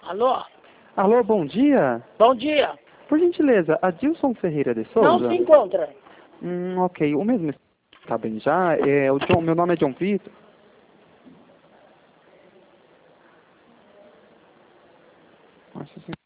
Alô? Alô, bom dia. Bom dia. Por gentileza, Adilson Ferreira de Souza? Não se encontra. Ok. O mesmo está bem já. Meu nome é John Vitor. Nossa,